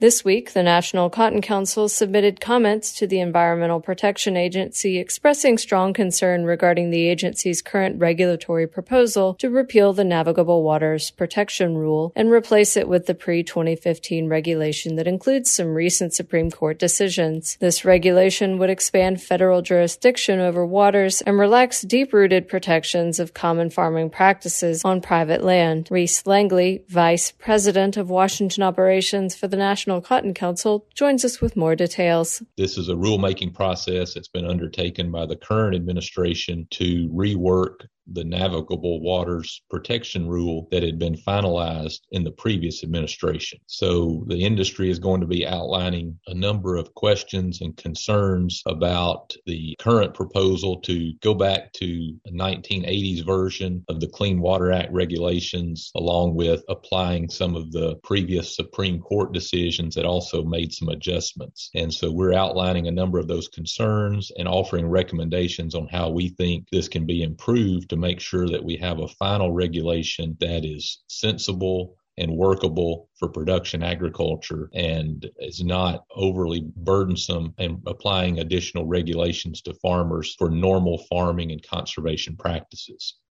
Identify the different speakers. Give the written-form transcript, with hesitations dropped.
Speaker 1: This week, the National Cotton Council submitted comments to the Environmental Protection Agency expressing strong concern regarding the agency's current regulatory proposal to repeal the Navigable Waters Protection Rule and replace it with the pre-2015 regulation that includes some recent Supreme Court decisions. This regulation would expand federal jurisdiction over waters and relax deep-rooted protections of common farming practices on private land. Reese Langley, Vice President of Washington Operations for the National Cotton Council, joins us with more details.
Speaker 2: This is a rulemaking process that's been undertaken by the current administration to rework the Navigable Waters Protection Rule that had been finalized in the previous administration. So the industry is going to be outlining a number of questions and concerns about the current proposal to go back to a 1980s version of the Clean Water Act regulations, along with applying some of the previous Supreme Court decisions that also made some adjustments. And so we're outlining a number of those concerns and offering recommendations on how we think this can be improved to make sure that we have a final regulation that is sensible and workable for production agriculture and is not overly burdensome and applying additional regulations to farmers for normal farming and conservation practices.